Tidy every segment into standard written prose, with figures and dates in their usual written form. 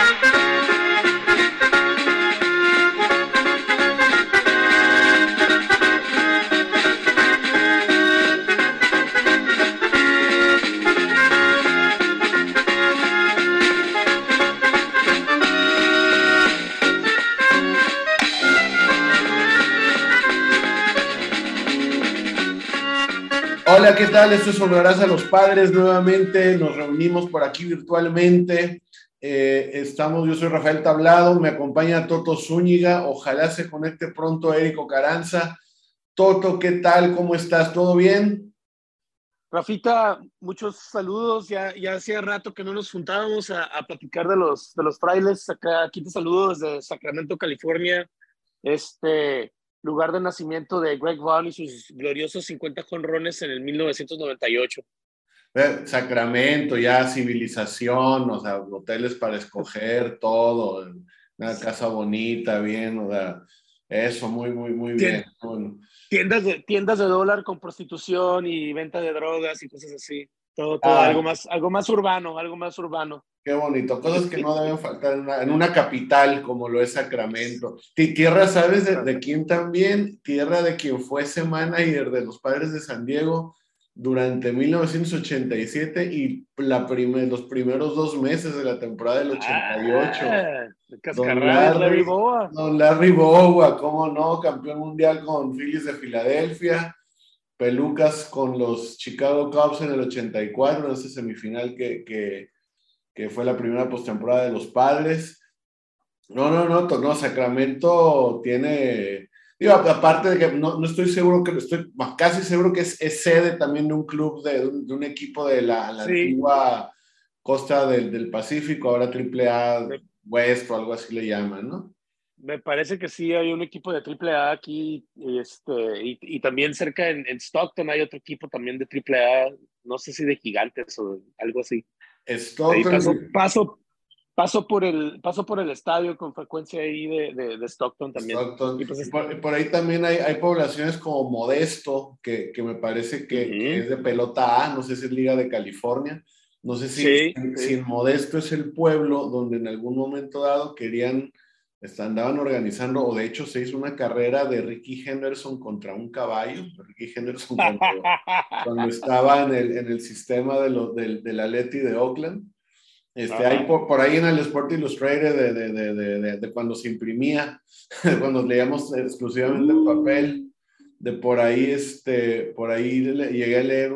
Hola, ¿qué tal? Esto es Honrarás a los Padres. Nuevamente nos reunimos por aquí virtualmente. Yo soy Rafael Tablado, me acompaña Toto Zúñiga. Ojalá se conecte pronto Érico Carranza. Toto, ¿qué tal? ¿Cómo estás? ¿Todo bien? Rafita, muchos saludos. Ya hacía rato que no nos juntábamos a platicar de los frailes. Aquí te saludo desde Sacramento, California, este lugar de nacimiento de Greg Vaughn y sus gloriosos 50 jonrones en el 1998. Sacramento, ya civilización, o sea, hoteles para escoger, todo, una casa bonita, bien, o sea, eso, muy, muy, muy bien. Tien- tiendas de dólar con prostitución y venta de drogas y cosas así. Todo Ah, algo más urbano, algo más urbano. qué bonito, cosas que no deben faltar en una capital como lo es Sacramento. Tierra, ¿sabes de quién también? Tierra de quien fuese manager de los Padres de San Diego durante 1987 y los primeros 2 meses de la temporada del 88. Don Cascarrabias, Larry Larry, Bowa. Don Larry Bowa, cómo no, campeón mundial con Phillies de Filadelfia, pelucas con los Chicago Cubs en el 84, en esa semifinal que fue la primera postemporada de los Padres. No, Sacramento tiene, digo, aparte de que no estoy seguro, que estoy casi seguro que es sede también de un club, de un equipo de la Sí, antigua costa del Pacífico, ahora AAA me, West o algo así le llaman, ¿no? me parece que sí hay un equipo de AAA aquí, y también cerca en Stockton hay otro equipo también de AAA, no sé si de Gigantes o algo así. Ahí Stockton, paso por el estadio con frecuencia ahí de Stockton también. Stockton. Y pues Y por ahí también hay poblaciones como Modesto, que me parece que ujú. es de pelota A, no sé si es Liga de California, no sé Sí, si sí. en Modesto es el pueblo donde en algún momento dado andaban organizando, o de hecho se hizo una carrera de Ricky Henderson contra un caballo, Ricky Henderson cuando estaba en el sistema del Atleti de Oakland. Hay Ajá. por ahí en el Sport Illustrated de cuando se imprimía, cuando leíamos exclusivamente el papel, Uh, por ahí llegué a leer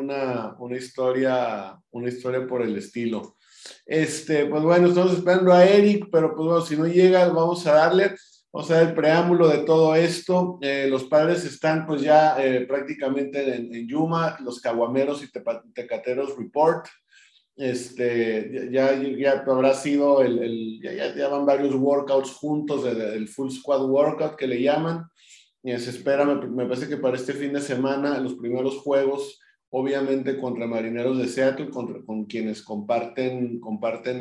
una historia por el estilo. Pues bueno, estamos esperando a Eric, pero pues bueno, si no llega, vamos a darle. Vamos a dar el preámbulo de todo esto. Los Padres están pues ya prácticamente en Yuma, los Caguameros y Tecateros Report. Ya habrá sido ya van varios workouts juntos, el Full Squad Workout que le llaman. Se espera, me parece que para este fin de semana, los primeros juegos, obviamente contra Marineros de Seattle, con quienes comparten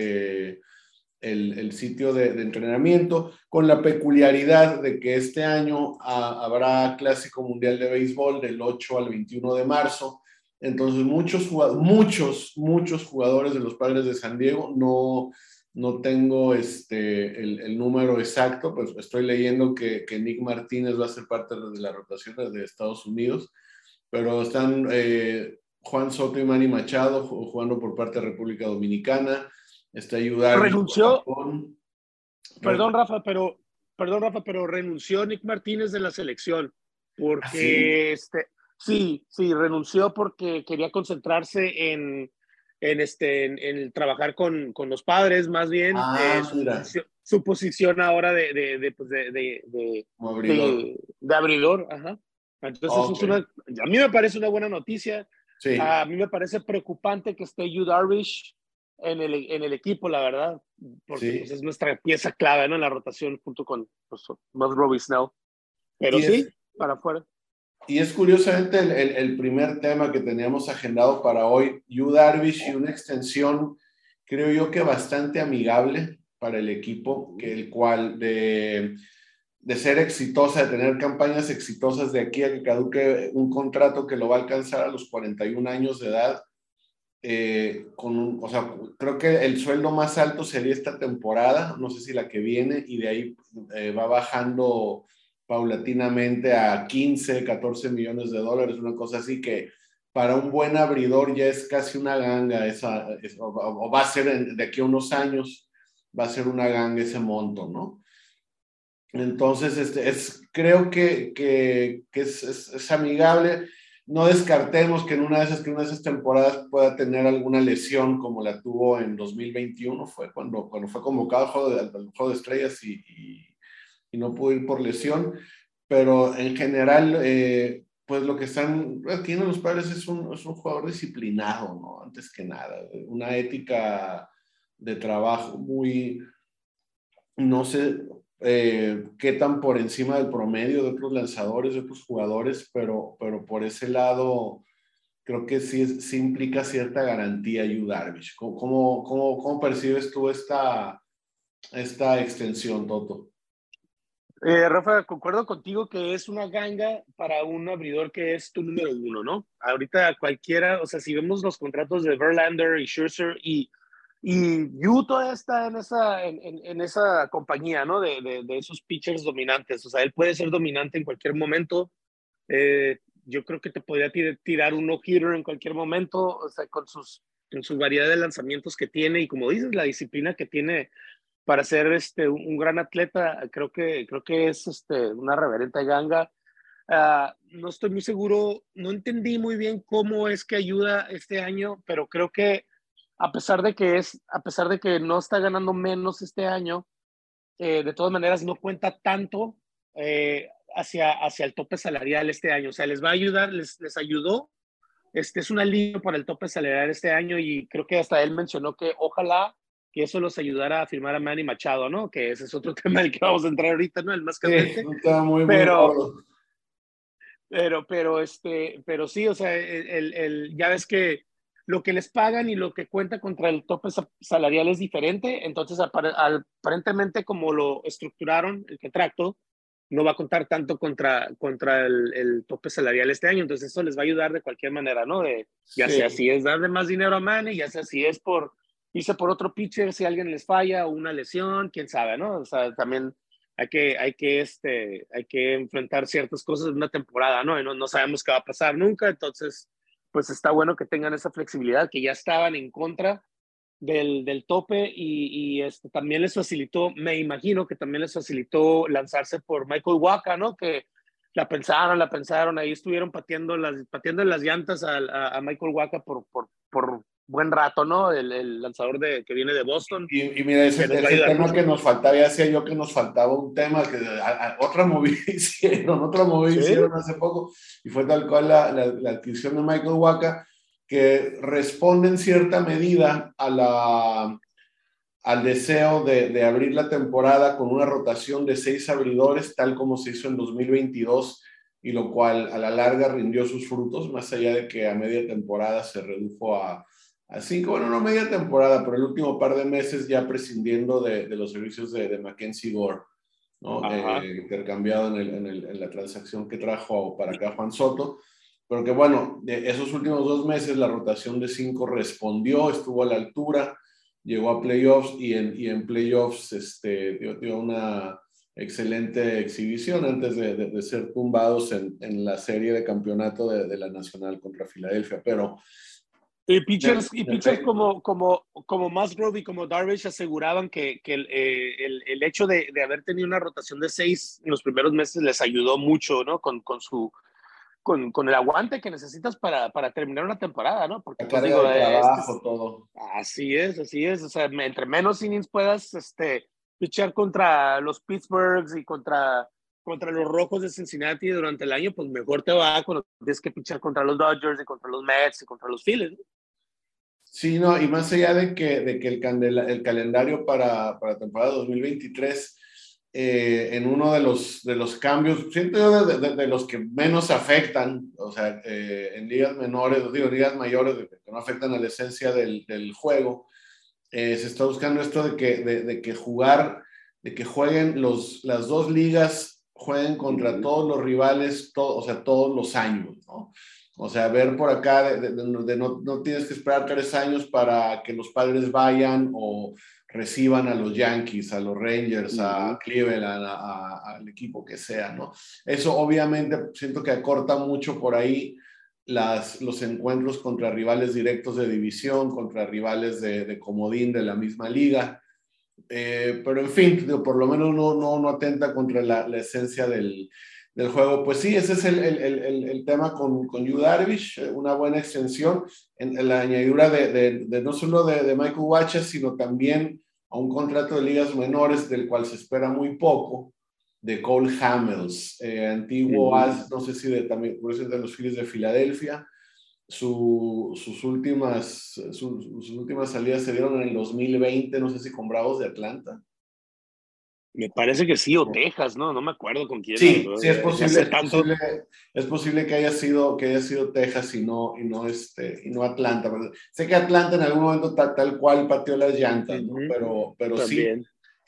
el sitio de entrenamiento, con la peculiaridad de que este año habrá Clásico Mundial de Béisbol del 8 al 21 de marzo. Entonces, muchos jugadores de los Padres de San Diego, no tengo el número exacto, pues estoy leyendo que Nick Martínez va a ser parte de la rotación de Estados Unidos, pero están Juan Soto y Manny Machado jugando por parte de República Dominicana, está Yu Darvish por renunció, Japón. perdón, Rafa, pero renunció Nick Martínez de la selección Así. porque sí, renunció porque quería concentrarse en trabajar con los padres, más bien su Mira, posición, su posición ahora de como abridor. abridor, ajá. Entonces eso Ok, a mí me parece una buena noticia. sí, A mí me parece preocupante que esté Yu Darvish en el equipo, la verdad, porque pues sí. es nuestra pieza clave, ¿no? En la rotación junto con pues, Robbie Snell. Pero Y es, sí, para afuera. y es curiosamente el primer tema que teníamos agendado para hoy, Yu Darvish y una extensión, creo yo que bastante amigable para el equipo, que el cual de ser exitosa, de tener campañas exitosas de aquí a que caduque un contrato que lo va a alcanzar a los 41 años de edad, o sea, creo que el sueldo más alto sería esta temporada, no sé si la que viene, y de ahí va bajando paulatinamente a 15, 14 millones de dólares, una cosa así que para un buen abridor ya es casi una ganga, o va a ser de aquí a unos años, va a ser una ganga ese monto, ¿no? Entonces, creo que es amigable. No descartemos que en una de esas temporadas pueda tener alguna lesión como la tuvo en 2021, fue cuando fue convocado al juego de estrellas y no pudo ir por lesión, pero en general, pues lo que tienen los Padres es un jugador disciplinado, ¿no? Antes que nada, una ética de trabajo muy, no sé qué tan por encima del promedio de otros lanzadores, de otros jugadores, pero por ese lado creo que sí implica cierta garantía Yu Darvish. ¿Cómo percibes tú esta extensión, Toto? Rafa, concuerdo contigo que es una ganga para un abridor que es tu número uno, ¿no? Ahorita cualquiera, o sea, si vemos los contratos de Verlander y Scherzer y Yu todavía está en esa compañía, ¿no? De esos pitchers dominantes, o sea, él puede ser dominante en cualquier momento. Yo creo que te podría tirar un no-hitter en cualquier momento, o sea, con su variedad de lanzamientos que tiene y como dices, la disciplina que tiene para ser un gran atleta, creo que es una reverente ganga. No estoy muy seguro, no entendí muy bien cómo es que ayuda este año, pero creo que a pesar de que no está ganando menos este año, de todas maneras no cuenta tanto hacia el tope salarial este año. O sea, les va a ayudar, les ayudó. Es un alivio para el tope salarial este año y creo que hasta él mencionó que ojalá que eso los ayudara a firmar a Manny Machado, ¿no? Que ese es otro tema del que vamos a entrar ahorita, ¿no? El más Sí, candente. un tema muy, muy Pero, gordo. pero sí, o sea, ya ves que lo que les pagan y lo que cuenta contra el tope salarial es diferente, entonces aparentemente como lo estructuraron el contrato, no va a contar tanto contra el tope salarial este año, entonces eso les va a ayudar de cualquier manera, ¿no? Ya sea Sí, si es darle más dinero a Manny, ya sea si es por irse por otro pitcher, si alguien les falla o una lesión, quién sabe, ¿no? O sea, también hay que enfrentar ciertas cosas en una temporada, ¿no? Y no sabemos qué va a pasar nunca, entonces, pues está bueno que tengan esa flexibilidad, que ya estaban en contra del tope y también les facilitó, me imagino que también les facilitó lanzarse por Michael Wacha, ¿no? Que la pensaron, ahí estuvieron pateando las llantas a Michael Wacha por buen rato, ¿no? El lanzador que viene de Boston, y mira, que nos va a ese ayudar tema mucho. que nos faltaba, ya decía yo que nos faltaba un tema, que otra movida Sí. hicieron hace poco, y fue tal cual la adquisición de Michael Wacha, que responde en cierta medida al deseo de abrir la temporada con una rotación de 6 abridores, tal como se hizo en 2022, y lo cual a la larga rindió sus frutos, más allá de que a media temporada se redujo a 5, bueno, no media temporada, pero el último par de meses ya prescindiendo de los servicios de Mackenzie Gore, ¿no? Ajá. Intercambiado en la transacción que trajo para acá Juan Soto. Pero que bueno, de esos últimos 2 meses la rotación de 5 respondió, estuvo a la altura, llegó a playoffs y en playoffs dio una excelente exhibición antes de ser tumbados en la serie de campeonato de la Nacional contra Filadelfia. Pero Y pitchers como Musgrove y como Darvish aseguraban que el hecho de haber tenido una rotación de 6 en los primeros meses les ayudó mucho, ¿no? Con el aguante que necesitas para terminar una temporada, ¿no? Porque, la pues carga digo, de trabajo, todo. así es. O sea, entre menos innings puedas pitchar contra los Pittsburghs y contra los Rojos de Cincinnati durante el año, pues mejor te va cuando tienes que pitchar contra los Dodgers y contra los Mets y contra los Phillies, ¿no? Sí, no, y más allá de que el calendario para temporada 2023, en uno de los cambios, siento yo de los que menos afectan, o sea, en ligas menores, digo, ligas mayores, que no afectan a la esencia del juego, se está buscando esto de que jueguen las dos ligas, jueguen contra Uh-huh. todos los rivales, o sea, todos los años, ¿no? O sea, ver por acá de no tienes que esperar 3 años para que los Padres vayan o reciban a los Yankees, a los Rangers, a Cleveland, al equipo que sea, ¿no? Eso obviamente siento que acorta mucho por ahí los encuentros contra rivales directos de división, contra rivales de comodín de la misma liga. Pero en fin, digo, por lo menos no atenta contra la esencia del juego. Pues sí, ese es el tema con Yu Darvish, una buena extensión en la añadidura de no solo de Michael Wacha, sino también a un contrato de ligas menores del cual se espera muy poco, de Cole Hamels, antiguo as, no sé si también de los Phillies de Filadelfia. Sus últimas salidas se dieron en el 2020, no sé si con Bravos de Atlanta. Me parece que sí, o Texas, ¿no? No me acuerdo con quién. Sí, sí es posible, hace tanto. es posible que haya sido Texas y no Atlanta. Sé que Atlanta en algún momento tal cual pateó las llantas, ¿no? Pero sí,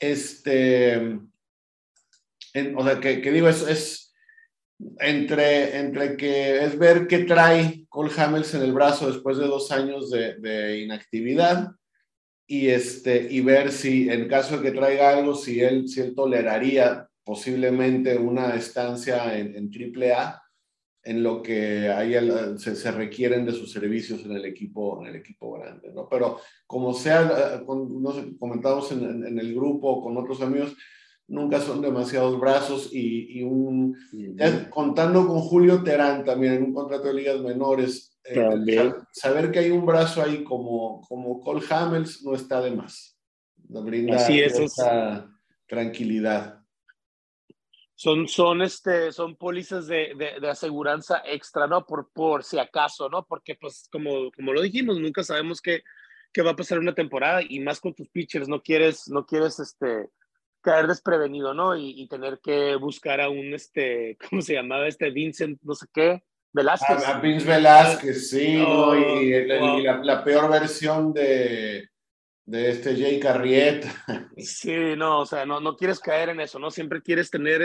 o sea, que digo, es entre que es ver qué trae Cole Hamels en el brazo después de 2 años de inactividad y ver si en caso de que traiga algo, si él toleraría posiblemente una estancia en AAA en lo que se requieren de sus servicios en el equipo grande, ¿no? Pero como sea, no sé, comentamos en el grupo con otros amigos, nunca son demasiados brazos ya contando con Julio Terán también en un contrato de ligas menores, saber que hay un brazo ahí como Cole Hamels no está de más. Nos brinda cierta tranquilidad. Son pólizas de aseguranza extra, ¿no? Por si acaso, ¿no? Porque, pues, como lo dijimos, nunca sabemos qué va a pasar una temporada y más con tus pitchers, no quieres caer desprevenido, ¿no? Y tener que buscar a un, ¿cómo se llamaba? Vincent, no sé qué, Velázquez. A Vince Velázquez, sí, ¿no? Y la peor versión de Jake Arrieta. Sí, no, o sea, no quieres caer en eso, ¿no? Siempre quieres tener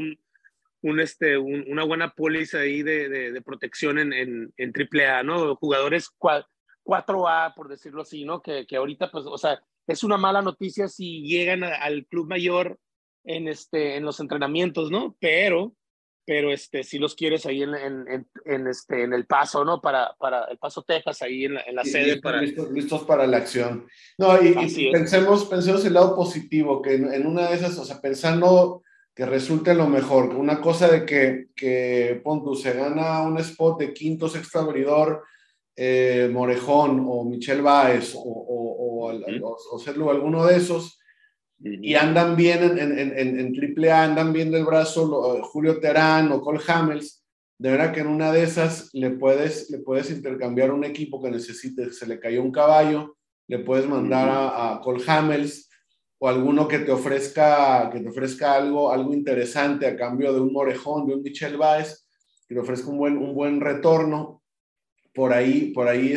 una buena póliza ahí de protección en AAA, ¿no? Jugadores 4A, por decirlo así, ¿no? Que ahorita, pues, o sea, es una mala noticia si llegan al club mayor en los entrenamientos, ¿no? Pero sí los quieres ahí en El Paso, ¿no? Para El Paso, Texas, ahí en la sede listos para la acción. No, y es. pensemos el lado positivo, que en una de esas, o sea, pensando que resulte lo mejor, una cosa de que Pontu se gana un spot de quinto, sexto abridor, Morejón o Michel Báez o alguno de esos, y andan bien en AAA, andan bien del brazo Julio Terán o Cole Hamels, de verdad que en una de esas le puedes intercambiar un equipo que necesite, se le cayó un caballo, le puedes mandar a Cole Hamels o alguno que te ofrezca algo interesante a cambio de un Morejón, de un Michel Báez, que te ofrezca un buen retorno. Por ahí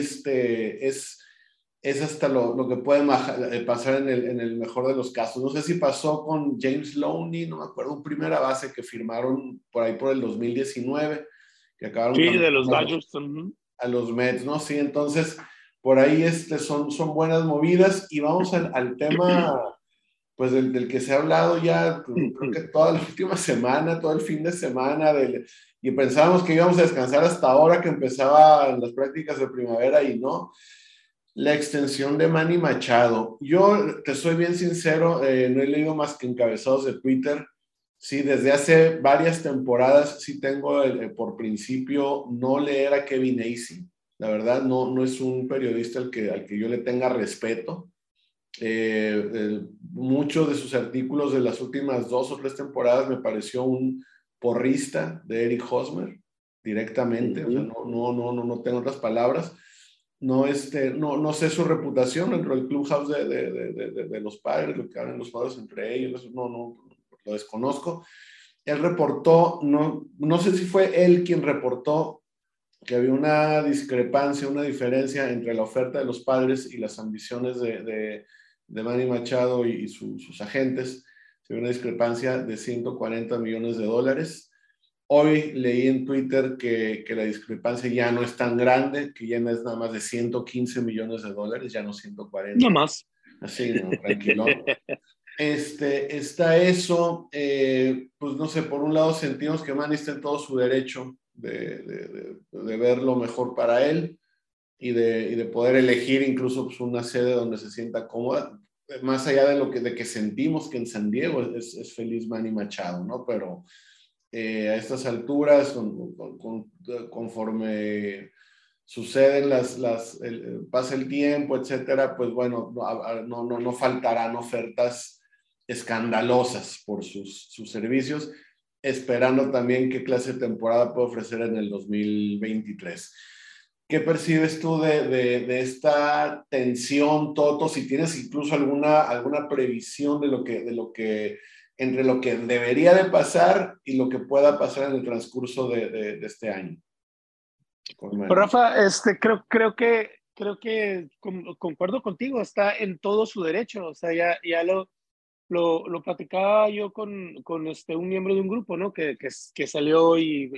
es hasta lo que puede pasar en el mejor de los casos. No sé si pasó con James Lowney, no me acuerdo, un primera base que firmaron por ahí por el 2019, que acabaron de los Dodgers. A los Mets, ¿no? Sí, entonces por ahí son buenas movidas y vamos al tema pues del que se ha hablado ya, creo que toda la última semana, todo el fin de semana, y pensábamos que íbamos a descansar hasta ahora que empezaban las prácticas de primavera y no. La extensión de Manny Machado. Yo te soy bien sincero, no he leído más que encabezados de Twitter. Sí, desde hace varias temporadas sí tengo por principio no leer a Kevin Acee. La verdad, no es un periodista al que yo le tenga respeto. Muchos de sus artículos de las últimas 2 o 3 temporadas me pareció un porrista de Eric Hosmer directamente. O sea, no tengo otras palabras. No sé su reputación dentro del clubhouse de los Padres, lo que hablan los padres entre ellos, lo desconozco. Él reportó, no sé si fue él quien reportó que había una discrepancia, una diferencia entre la oferta de los Padres y las ambiciones de Manny Machado y sus agentes. Había una discrepancia de $140 millones. Hoy leí en Twitter que la discrepancia ya no es tan grande, que ya no es nada más de $115 millones, ya no No 140. más. Así, no, tranquilo. Está eso, pues no sé, por un lado sentimos que Manny está en todo su derecho de ver lo mejor para él y de poder elegir incluso pues, una sede donde se sienta cómoda, más allá de que sentimos que en San Diego es feliz Manny Machado, ¿no? Pero a estas alturas, conforme suceden pasa el tiempo, etcétera, pues bueno, no faltarán ofertas escandalosas por sus servicios, esperando también qué clase de temporada puede ofrecer en el 2023. ¿Qué percibes tú de esta tensión, Toto? Si tienes incluso alguna previsión de lo que entre lo que debería de pasar y lo que pueda pasar en el transcurso de este año. Pero Rafa, creo que concuerdo contigo, está en todo su derecho. O sea, ya lo platicaba yo con un miembro de un grupo, ¿no? Que salió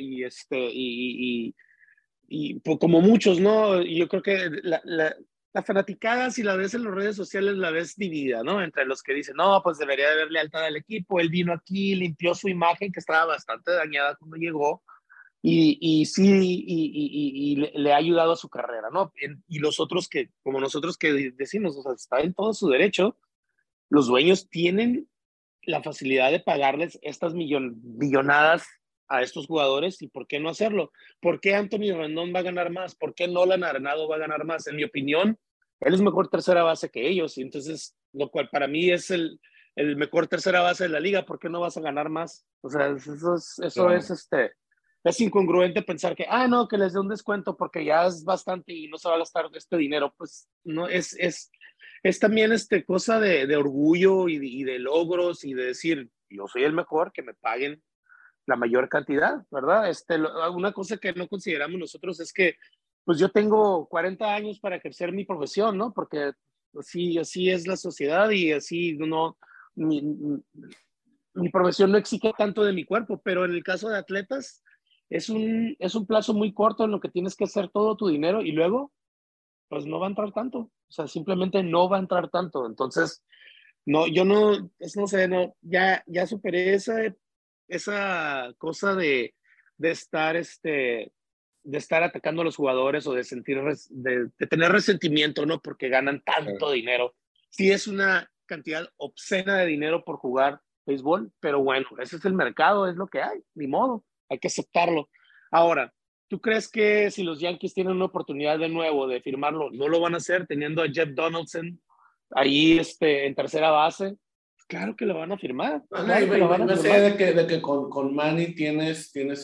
y pues, como muchos, ¿no? Y yo creo que la fanaticada, si la ves en las redes sociales, la ves dividida, ¿no? Entre los que dicen, no, pues debería de haber lealtad al equipo, él vino aquí, limpió su imagen, que estaba bastante dañada cuando llegó, y sí, y le ha ayudado a su carrera, ¿no? Y los otros que, como nosotros que decimos, o sea, está en todo su derecho, los dueños tienen la facilidad de pagarles estas millonadas a estos jugadores y por qué no hacerlo. ¿Por qué Anthony Rendón va a ganar más? ¿Por qué Nolan Arenado va a ganar más? En mi opinión, él es mejor tercera base que ellos y entonces, lo cual para mí es el mejor tercera base de la liga. ¿Por qué no vas a ganar más? O sea, Claro. es incongruente pensar que, no, que les dé un descuento porque ya es bastante y no se va a gastar este dinero. Pues no, es también cosa de orgullo y de logros y de decir, yo soy el mejor, que me paguen la mayor cantidad, ¿verdad? Una cosa que no consideramos nosotros es que, pues yo tengo 40 años para ejercer mi profesión, ¿no? Porque así es la sociedad y así no, mi, mi profesión no exige tanto de mi cuerpo, pero en el caso de atletas es un plazo muy corto en lo que tienes que hacer todo tu dinero y luego pues no va a entrar tanto, o sea, simplemente no va a entrar tanto. Entonces, no, yo no, no sé, no, ya superé esa cosa de estar, de estar atacando a los jugadores o de de tener resentimiento, ¿no? Porque ganan tanto dinero. Sí es una cantidad obscena de dinero por jugar béisbol, pero bueno, ese es el mercado, es lo que hay, ni modo, hay que aceptarlo. Ahora, ¿tú crees que si los Yankees tienen una oportunidad de nuevo de firmarlo, no lo van a hacer teniendo a Jeff Donaldson ahí en tercera base? Claro que lo van a firmar, Bueno, claro que lo van a más allá firmar. de que con Manny tienes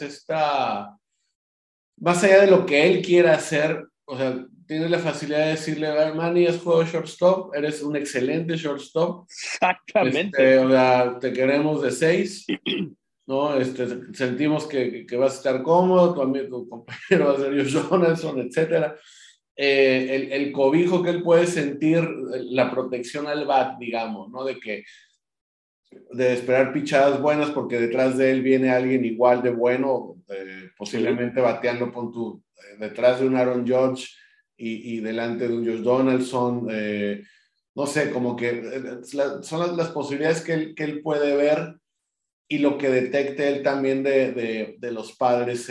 más allá de lo que él quiera hacer, o sea, tienes la facilidad de decirle, a ver, Manny, has jugado shortstop, eres un excelente shortstop, Exactamente. o sea, te queremos de 6, ¿no? Sentimos que vas a estar cómodo, tu compañero va a ser Josh Donaldson, etcétera. El cobijo que él puede sentir, la protección al bat, digamos, ¿no? De esperar pichadas buenas porque detrás de él viene alguien igual de bueno, Sí, posiblemente bateando detrás de un Aaron Judge y delante de un Josh Donaldson. No sé, como que son las posibilidades que él puede ver y lo que detecte él también de los padres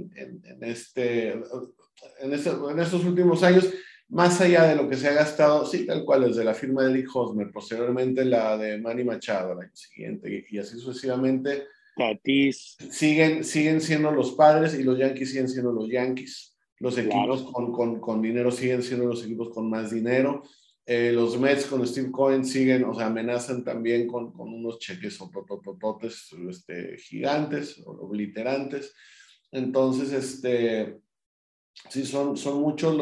en estos últimos años, más allá de lo que se ha gastado, sí, tal cual, desde la firma de Dick Hosmer, posteriormente la de Manny Machado el año siguiente, y así sucesivamente, Tatis, siguen siendo los padres y los Yankees siguen siendo los Yankees. Los equipos claro. con dinero siguen siendo los equipos con más dinero. Los Mets con Steve Cohen siguen, o sea, amenazan también con unos cheques o tototototes gigantes o obliterantes. Entonces, sí, son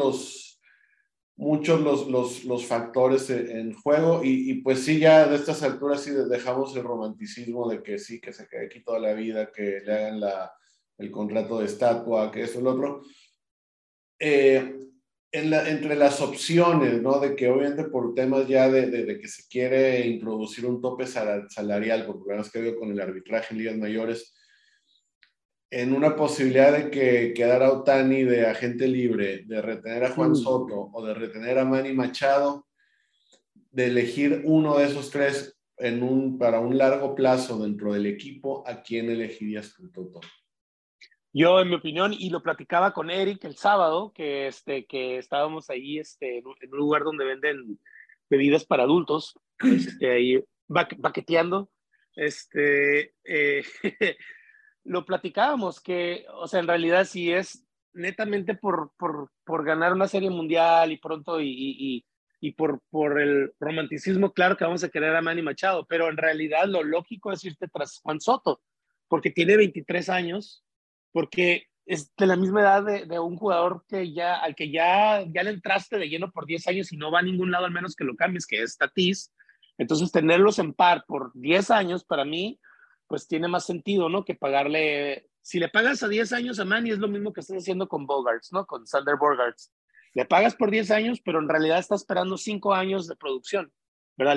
muchos los factores en juego y pues sí, ya de estas alturas sí dejamos el romanticismo de que sí, que se quede aquí toda la vida, que le hagan el contrato de estatua, que eso, el otro. Eh, entre las opciones, ¿no? De que obviamente por temas ya de que se quiere introducir un tope salarial por problemas que ha habido con el arbitraje en ligas mayores, en una posibilidad de que quedara Ohtani de agente libre, de retener a Juan Soto o de retener a Manny Machado, de elegir uno de esos tres para un largo plazo dentro del equipo, ¿a quién elegirías tú, Toto? Yo, en mi opinión, y lo platicaba con Eric el sábado, que estábamos ahí en un lugar donde venden bebidas para adultos, ahí baqueteando, lo platicábamos que, o sea, en realidad si es netamente por ganar una serie mundial y pronto y por el romanticismo, claro que vamos a querer a Manny Machado, pero en realidad lo lógico es irte tras Juan Soto, porque tiene 23 años, porque es de la misma edad de un jugador al que ya le entraste de lleno por 10 años y no va a ningún lado al menos que lo cambies, que es Tatis. Entonces tenerlos en par por 10 años para mí pues tiene más sentido, ¿no? Que pagarle, si le pagas a 10 años a Manny es lo mismo que estás haciendo con Bogarts, ¿no? Con Sander Bogarts. Le pagas por 10 años, pero en realidad estás esperando 5 años de producción, ¿verdad?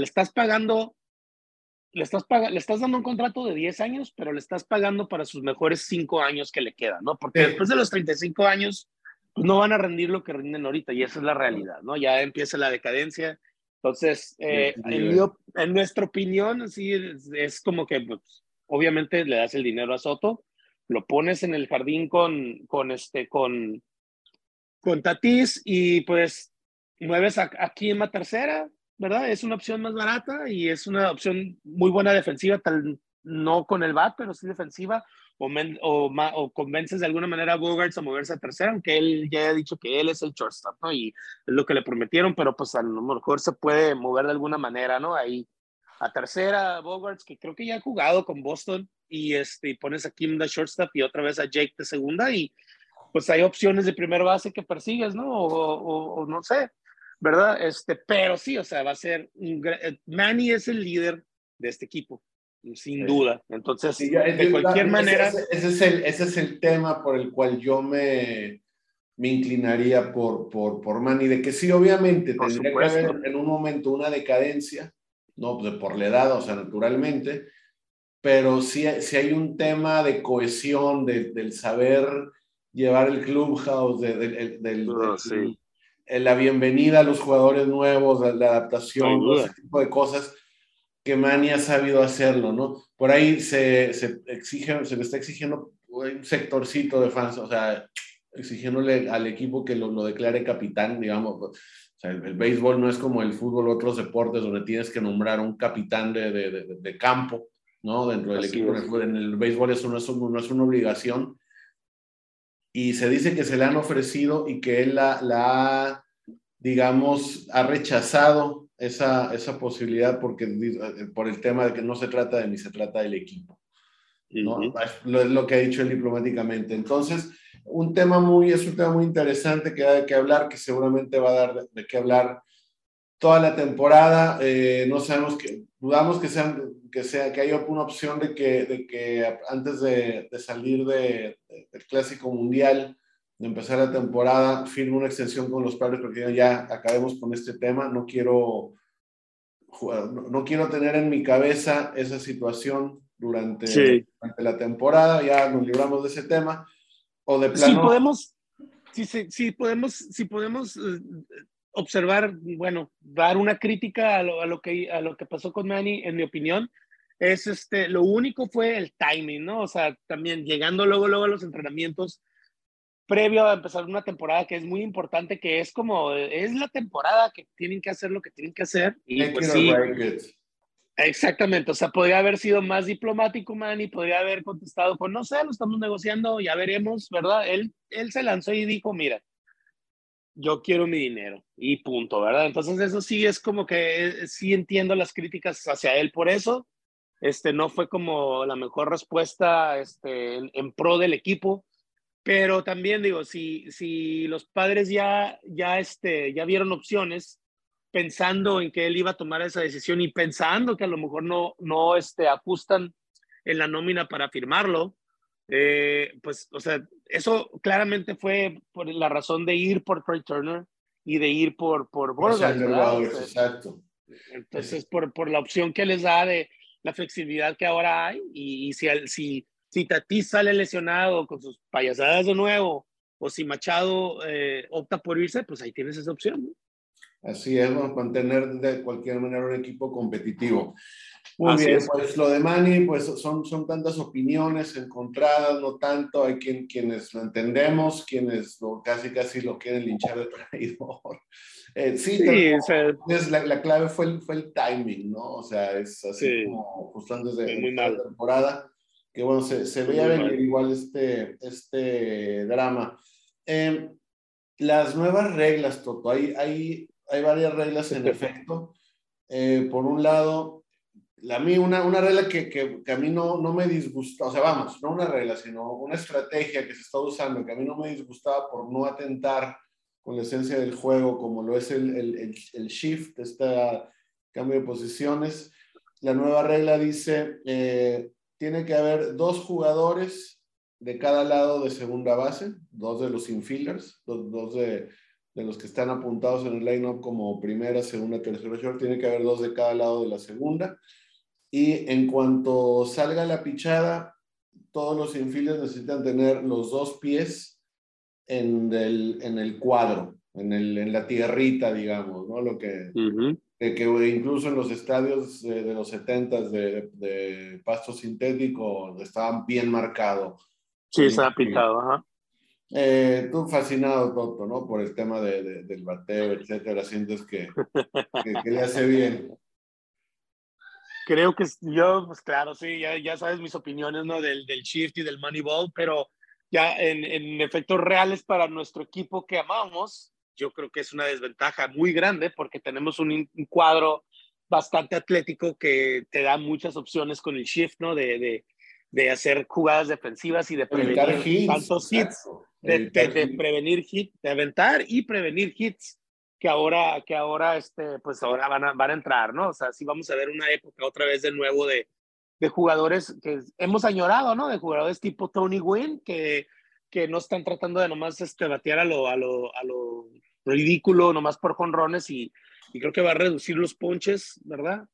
Le estás dando un contrato de 10 años, pero le estás pagando para sus mejores 5 años que le quedan, ¿no? Porque después de los 35 años, pues no van a rendir lo que rinden ahorita, y esa es la realidad, ¿no? Ya empieza la decadencia. Entonces, en nuestra opinión, sí, es como que, pues, obviamente le das el dinero a Soto, lo pones en el jardín con Tatis y pues mueves a Kima tercera, ¿verdad? Es una opción más barata y es una opción muy buena defensiva, tal no con el bat, pero sí defensiva, o convences de alguna manera a Bogarts a moverse a tercera, aunque él ya ha dicho que él es el shortstop, ¿no? Y es lo que le prometieron, pero pues a lo mejor se puede mover de alguna manera, ¿no? Ahí a tercera, Bogarts, que creo que ya ha jugado con Boston, y pones a Kim de shortstop y otra vez a Jake de segunda, y pues hay opciones de primera base que persigues, ¿no? O no sé, ¿verdad? Pero sí, o sea, va a ser Manny es el líder de este equipo, sin duda. Entonces, de cualquier manera. Ese es el tema por el cual yo me inclinaría por Manny, de que sí, obviamente Por tendría que supuesto. haber en un momento una decadencia, ¿no? Pues por la edad, o sea, naturalmente, pero sí hay un tema de cohesión, del saber llevar el clubhouse, Sí, la bienvenida a los jugadores nuevos, la no hay adaptación, todo ese duda. tipo de cosas que Manny ha sabido hacerlo, ¿no? Por ahí se le está exigiendo un sectorcito de fans, o sea, exigiéndole al equipo que lo declare capitán, digamos. O sea, el béisbol no es como el fútbol, otros deportes donde tienes que nombrar un capitán de campo, ¿no? Dentro del Así equipo. es. En el béisbol eso no es una obligación. Y se dice que se le han ofrecido y que él digamos, ha rechazado esa posibilidad por el tema de que no se trata de mí, se trata del equipo, ¿no? Es lo que ha dicho él diplomáticamente. Entonces, es un tema muy interesante que da de qué hablar, que seguramente va a dar de qué hablar toda la temporada. No sabemos dudamos que haya una opción de que antes de salir del Clásico Mundial, de empezar la temporada, firme una extensión con los Padres, porque ya acabemos con este tema. No quiero tener en mi cabeza esa situación Sí. durante la temporada. Ya nos libramos de ese tema. O de Sí plano, podemos, si podemos observar, bueno, dar una crítica a lo que pasó con Manny, en mi opinión, lo único fue el timing, ¿no? O sea, también llegando luego a los entrenamientos, previo a empezar una temporada que es muy importante, que es la temporada que tienen que hacer lo que tienen que hacer, y make pues it or sí, break it. exactamente, o sea, podría haber sido más diplomático, man, y podría haber contestado con, no sé, lo estamos negociando, ya veremos, ¿verdad? Él se lanzó y dijo, mira, yo quiero mi dinero, y punto, ¿verdad? Entonces eso sí es como que, sí entiendo las críticas hacia él por eso, no fue como la mejor respuesta, en pro del equipo. Pero también digo, si los padres ya vieron opciones, pensando en que él iba a tomar esa decisión y pensando que a lo mejor no ajustan en la nómina para firmarlo, pues, o sea, eso claramente fue por la razón de ir por Trey Turner y de ir por Por Borgars, Sander ¿verdad? Bogers, exacto. Entonces, por la opción que les da de la flexibilidad que ahora hay, y si si Tatis sale lesionado con sus payasadas de nuevo, o si Machado opta por irse, pues ahí tienes esa opción, ¿no? Así es, vamos a mantener de cualquier manera un equipo competitivo. Muy Así bien, es. pues lo de Manny, pues son tantas opiniones encontradas, no tanto, hay quienes lo entendemos, quienes casi lo quieren linchar de traidor. Sí, Sí, o sea, la clave fue el timing, ¿no? O sea, es así sí, como justo antes fue de muy empezar la mal, temporada, que bueno, se fue veía muy venir mal. igual este drama. Eh, las nuevas reglas, Toto, hay varias reglas en efecto. Por un lado, una regla que a mí no me disgusta, o sea, vamos, no una regla, sino una estrategia que se está usando que a mí no me disgustaba por no atentar con la esencia del juego, como lo es el shift, este cambio de posiciones. La nueva regla dice, tiene que haber 2 jugadores de cada lado de segunda base, 2 de los infielders, dos de los que están apuntados en el line-up como primera, segunda, tercera short, tiene que haber 2 de cada lado de la segunda. Y en cuanto salga la pichada, todos los infielders necesitan tener los 2 pies en el cuadro, en la tierrita, digamos, ¿no? Que incluso en los estadios de los 70 de pasto sintético estaban bien marcado Sí, el se ha infield. pitado, ajá. Tú fascinado, Toto, ¿no? Por el tema del bateo, etcétera, sientes que le hace bien. Creo que yo, pues claro, sí, ya sabes mis opiniones, ¿no? Del shift y del Moneyball, pero ya en efectos reales para nuestro equipo que amamos, yo creo que es una desventaja muy grande porque tenemos un cuadro bastante atlético que te da muchas opciones con el shift, ¿no? De hacer jugadas defensivas y de Evitar prevenir hits, tantos hits, exacto. Evitar de hits. prevenir hits, de aventar y prevenir hits que ahora pues ahora van a entrar, ¿no? O sea, sí vamos a ver una época otra vez de nuevo de jugadores que hemos añorado, ¿no? De jugadores tipo Tony Gwynn, que no están tratando de nomás batear a lo ridículo, nomás por jonrones y creo que va a reducir los ponches, ¿verdad?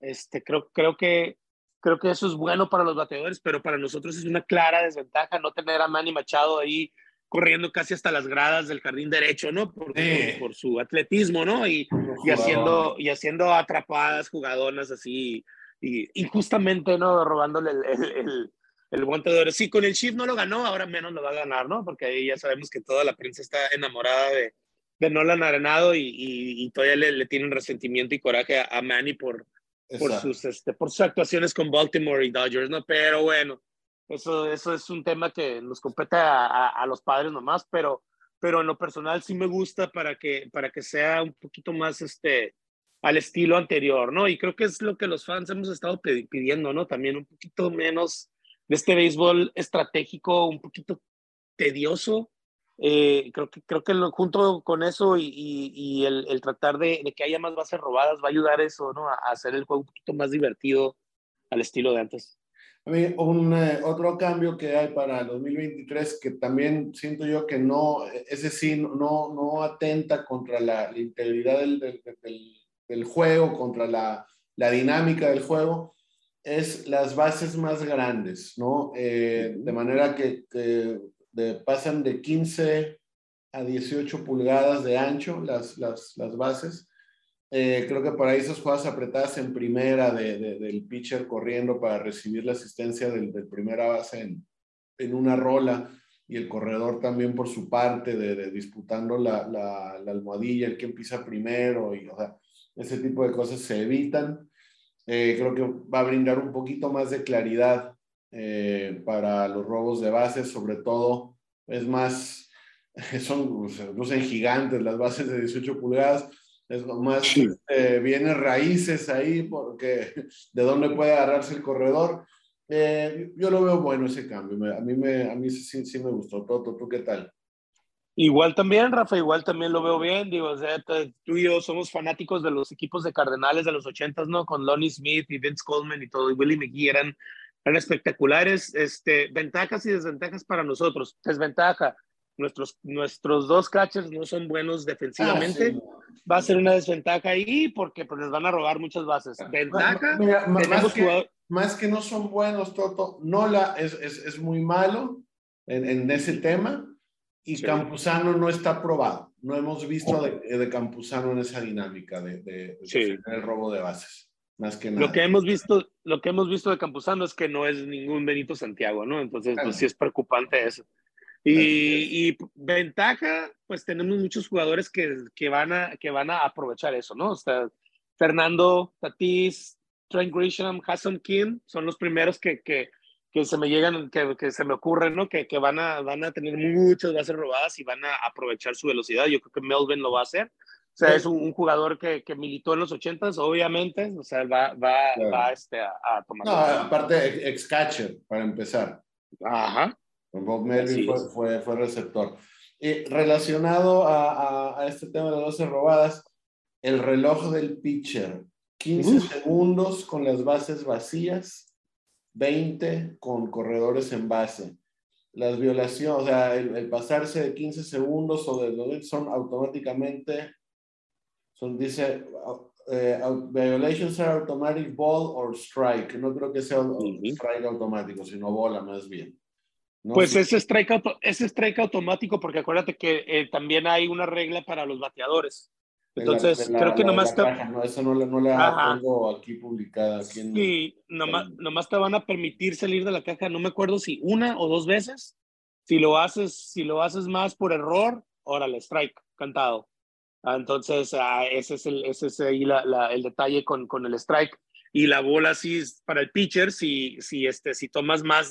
Creo que eso es bueno para los bateadores, pero para nosotros es una clara desventaja no tener a Manny Machado ahí corriendo casi hasta las gradas del jardín derecho, ¿no? Por Sí, su atletismo, ¿no? un Y jugador. haciendo atrapadas, jugadonas así, y justamente, ¿no? Robándole el guante de oro. Sí, con el Chief no lo ganó, ahora menos lo va a ganar, ¿no? Porque ahí ya sabemos que toda la prensa está enamorada de Nolan Arenado y todavía le tienen resentimiento y coraje a Manny Exacto. por sus actuaciones con Baltimore y Dodgers, ¿no? Pero bueno, eso es un tema que nos compete a los padres nomás, pero en lo personal sí me gusta para que sea un poquito más al estilo anterior, ¿no? Y creo que es lo que los fans hemos estado pidiendo, ¿no? También un poquito menos de este béisbol estratégico, un poquito tedioso. Creo que junto con eso y el tratar de que haya más bases robadas va a ayudar eso, ¿no? A hacer el juego un poquito más divertido al estilo de antes. A mí, otro cambio que hay para el 2023 que también siento yo que no, ese sí, no atenta contra la integridad del juego, contra la dinámica del juego, es las bases más grandes, ¿no? De manera que pasan de 15 a 18 pulgadas de ancho las bases. Creo que para esas jugadas apretadas en primera del pitcher corriendo para recibir la asistencia del primera base en una rola y el corredor también por su parte disputando la almohadilla, el que pisa primero, y o sea, ese tipo de cosas se evitan. Creo que va a brindar un poquito más de claridad para los robos de bases, sobre todo es más, lucen gigantes las bases de 18 pulgadas, es más, Sí. viene raíces ahí porque de dónde puede agarrarse el corredor. Yo lo veo bueno ese cambio, a mí sí me gustó. Toto, ¿tú qué tal? Igual también, Rafa, igual también lo veo bien. Digo, o sea, tú y yo somos fanáticos de los equipos de Cardenales de los ochentas, ¿no? Con Lonnie Smith y Vince Coleman y todo, y Willie McGee eran espectaculares. Ventajas y desventajas para nosotros. Desventaja, nuestros dos catchers no son buenos Ah, sí. defensivamente. Va a ser una desventaja ahí porque pues, les van a robar muchas bases. Ventaja, Mira, tenemos jugadores. más que no son buenos, Toto, Nola es muy malo en ese tema y Sí. Campuzano no está probado. No hemos visto de Campuzano en esa dinámica de Sí. defender el robo de bases, más que Lo nada. que hemos visto de Campuzano es que no es ningún Benito Santiago, ¿no? Entonces, pues sí Bueno, es preocupante eso. así es. Y ventaja, pues tenemos muchos jugadores que van a aprovechar eso, ¿no? O sea, Fernando, Tatis, Trent Grisham, Hassan Kim son los primeros que se me llegan, que se me ocurren, ¿no? Que van a tener muchas bases robadas y van a aprovechar su velocidad. Yo creo que Melvin lo va a hacer. O sea, es un jugador que militó en los 80s, obviamente, o sea, va Claro. a tomar No, la bola. aparte, ex-catcher, para empezar. Ajá, Bob Melvin así es. fue receptor. Relacionado a este tema de las bases robadas, el reloj del pitcher, 15 Uf, segundos con las bases vacías, 20 con corredores en base. Las violaciones, o sea, el pasarse de 15 segundos o de los son automáticamente, dice, violations are automatic ball or strike. No creo que sea uh-huh. strike automático, sino bola más bien. No, Pues sí. ese strike automático, porque acuérdate que también hay una regla para los bateadores. De Entonces, creo que la de nomás la caja, no, esa no la ajá, tengo aquí publicada, aquí en sí, el- nomás te van a permitir salir de la caja, no me acuerdo si una o dos veces. Si lo haces más por error, órale, strike, cantado. Entonces, ese es ahí el detalle con el strike. Y la bola sí es para el pitcher, si tomas más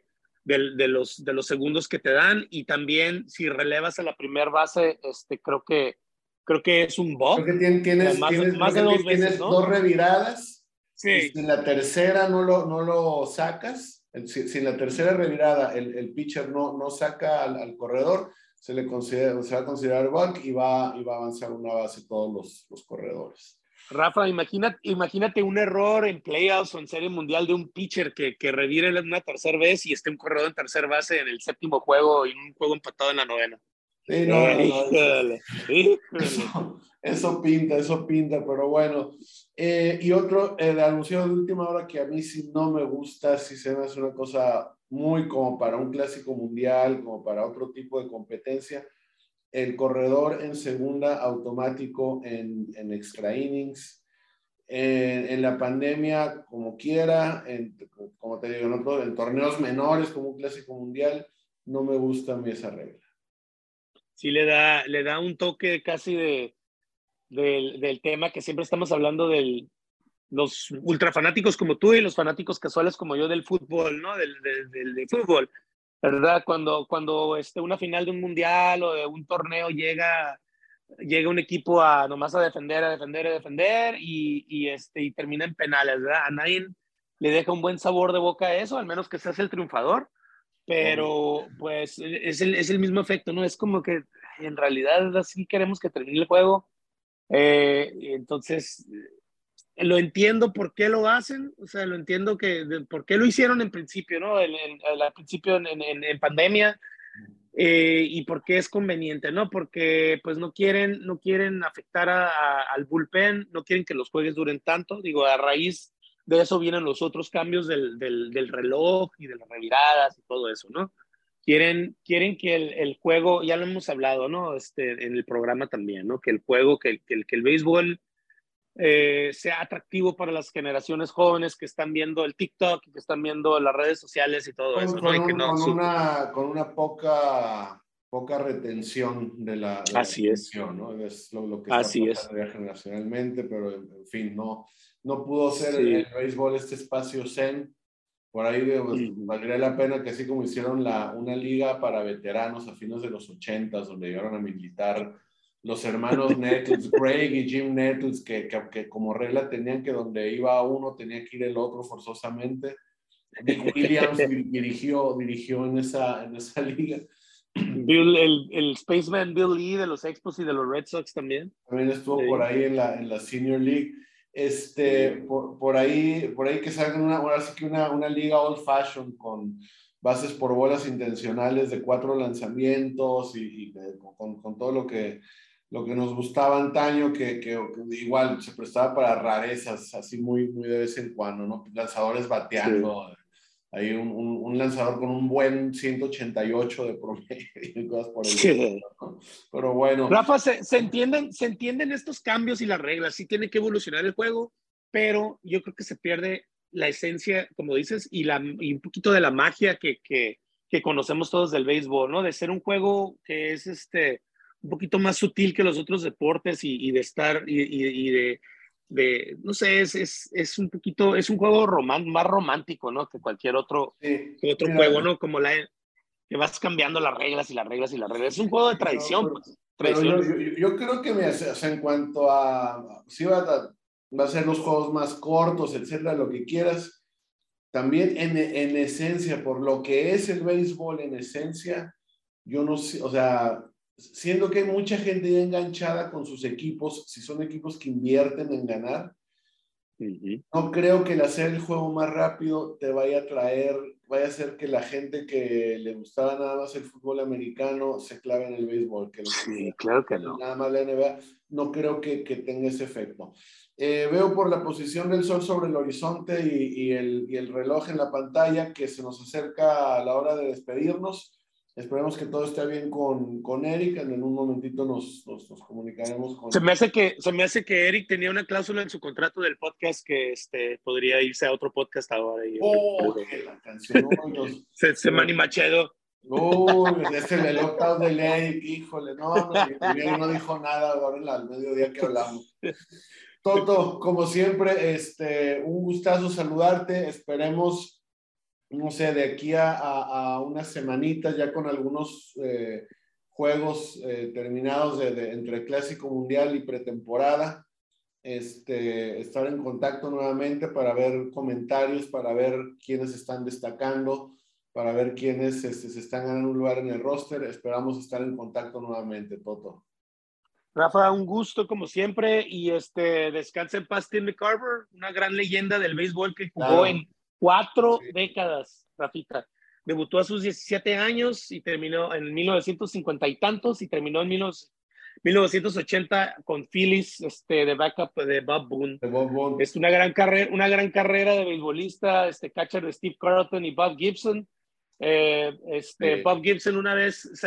de los segundos que te dan y también si relevas a la primera base, creo que es un Creo buck, que creo más de que dos veces, tienes ¿no? dos reviradas y Sí, si en la tercera no lo sacas, si en la tercera revirada el pitcher no saca al corredor, se va a considerar walk y va a avanzar una base todos los corredores. Rafa, imagínate un error en playoffs o en serie mundial de un pitcher que revire una tercera vez y esté un corredor en tercera base en el séptimo juego y en un juego empatado en la novena. Sí, no, Híjole, híjole. eso pinta, pero bueno. Y otro, el anuncio de última hora que a mí sí no me gusta, sí se me hace una cosa muy como para un clásico mundial, como para otro tipo de competencia, el corredor en segunda automático en extra innings. En la pandemia, como quiera, como te digo, en torneos menores como un clásico mundial, no me gusta a mí esa regla. Sí le da un toque casi del tema que siempre estamos hablando los ultrafanáticos como tú y los fanáticos casuales como yo del fútbol, ¿no? Del fútbol, ¿verdad? Cuando una final de un mundial o de un torneo llega un equipo a nomás a defender y termina en penales, ¿verdad? A nadie le deja un buen sabor de boca a eso, al menos que seas el triunfador, pero pues es el mismo efecto, ¿no? Es como que en realidad así queremos que termine el juego. Entonces, lo entiendo por qué lo hacen, o sea, lo entiendo por qué lo hicieron en principio, ¿no? Al principio en pandemia, y por qué es conveniente, ¿no? Porque pues no quieren afectar al bullpen, no quieren que los juegues duren tanto, digo, a raíz de eso vienen los otros cambios del reloj y de las reviradas y todo eso, ¿no? Quieren que el juego, ya lo hemos hablado, ¿no? En el programa también, ¿no? Que el juego, que el béisbol sea atractivo para las generaciones jóvenes que están viendo el TikTok, que están viendo las redes sociales y todo eso, ¿no? Y que no, Con una poca retención de la así es, atención, ¿no? Es lo que está así es. pasando ya generacionalmente, pero en fin, no pudo ser el Sí. béisbol este espacio zen. Por ahí pues, Uh-huh. valdría la pena que así como hicieron una liga para veteranos a fines de los 80s, donde llegaron a militar los hermanos Nettles, Craig y Jim Nettles, que como regla tenían que donde iba uno tenía que ir el otro forzosamente. Dick Williams dirigió en esa liga. El Spaceman Bill Lee de los Expos y de los Red Sox también. También estuvo por Sí. ahí en la Senior League. Sí. Por ahí que salga ahora sí que una liga old fashion con bases por bolas intencionales de 4 lanzamientos y con todo lo que nos gustaba antaño, que igual se prestaba para rarezas, así muy, muy de vez en cuando, ¿no? Lanzadores bateando, sí. Hay un lanzador con un buen 188 de promedio y cosas por el estilo, ¿no? Pero bueno. Rafa, se entienden estos cambios y las reglas, sí tiene que evolucionar el juego, pero yo creo que se pierde la esencia, como dices, y un poquito de la magia que conocemos todos del béisbol, ¿no? De ser un juego que es un poquito más sutil que los otros deportes y de estar y de no sé, es un poquito, es un juego más romántico, ¿no? Que cualquier otro, sí, que otro juego, ¿no? Como que vas cambiando las reglas y las reglas y las reglas. Es un juego de tradición, no, pues. pero yo creo que o sea, en cuanto a si va a ser los juegos más cortos, etcétera, lo que quieras, también en esencia, por lo que es el béisbol en esencia, yo no sé, o sea, siendo que hay mucha gente ya enganchada con sus equipos, si son equipos que invierten en ganar, no creo que el hacer el juego más rápido te vaya a traer, vaya a hacer que la gente que le gustaba nada más el fútbol americano se clave en el béisbol. Que sí, claro que no. Nada más la NBA, no creo que tenga ese efecto. Veo por la posición del sol sobre el horizonte y el reloj en la pantalla que se nos acerca a la hora de despedirnos. Esperemos que todo esté bien con Eric. En un momentito nos comunicaremos con... Se me hace que Eric tenía una cláusula en su contrato del podcast que podría irse a otro podcast ahora. Que la canción. Se Manny Machado. Es el opt-out de Eric, híjole. No, no dijo nada ahora al mediodía que hablamos. Toto, como siempre, un gustazo saludarte. Esperemos, no sé, de aquí a unas semanitas ya con algunos juegos terminados entre Clásico Mundial y pretemporada. Estar en contacto nuevamente para ver comentarios, para ver quiénes están destacando, para ver quiénes se están ganando un lugar en el roster. Esperamos estar en contacto nuevamente, Toto. Rafa, un gusto como siempre y descansa en paz Tim McCarver, una gran leyenda del béisbol que jugó en 4 décadas, Rafita. Debutó a sus 17 años y terminó en 1950 y tantos y terminó en 1980 con Phillies de backup de Bob Boone. Es una gran carrera de beisbolista, catcher de Steve Carlton y Bob Gibson. Bob Gibson una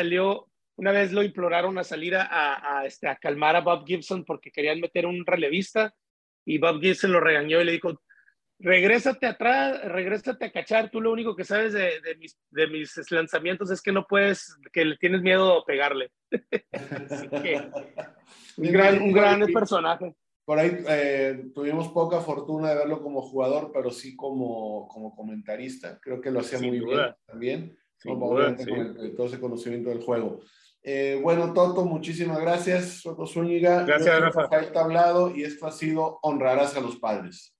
vez lo imploraron a salir a calmar a Bob Gibson porque querían meter un relevista y Bob Gibson lo regañó y le dijo, regrésate atrás, regrésate a cachar, tú lo único que sabes de mis lanzamientos es que no puedes, que le tienes miedo a pegarle. Así que un gran personaje. Por ahí tuvimos poca fortuna de verlo como jugador, pero sí como comentarista. Creo que lo hacía muy bien también. Obviamente con todo ese conocimiento del juego. Bueno, Toto, muchísimas gracias. Toto Zúñiga. Gracias, Rafa. Rafael Tablado, y esto ha sido Honrarás a los Padres.